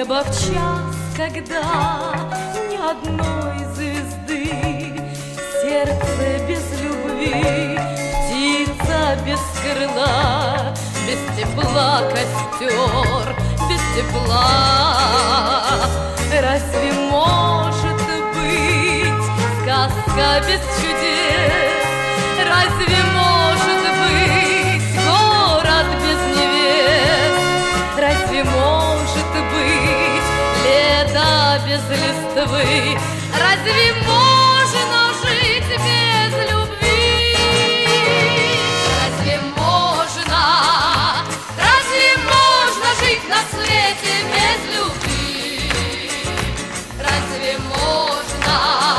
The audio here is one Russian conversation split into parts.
Небо в час, когда ни одной звезды, сердце без любви, птица без крыла, без тепла костер, без тепла. Разве может быть сказка без чудес? Разве может быть город без невест? Разве может быть лето без листвы? Разве можно жить без любви? Разве можно жить на свете без любви? Разве можно,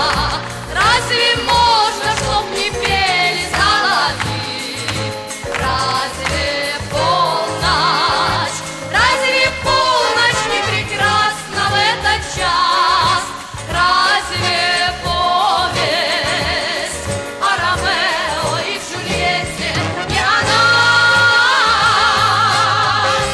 чтоб не пели соловьи? Разве полночь не прекрасна в этот час? Разве повесть о Ромео и Джульетте не о нас?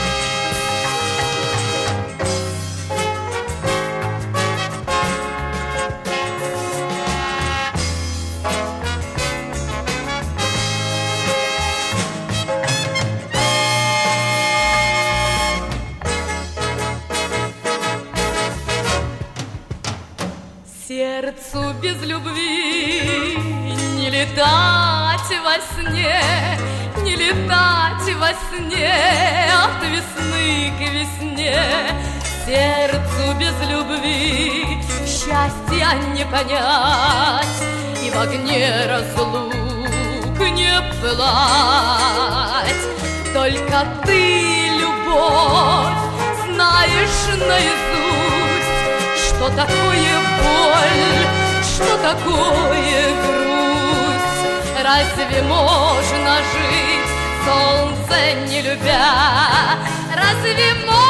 Сердцу без любви не летать во сне, не летать во сне от весны к весне. Сердцу без любви счастья не понять и в огне разлук не пылать. Только ты, любовь, знаешь наизусть, что такое боль, что такое грусть. Разве можно жить, солнце не любя? Разве можно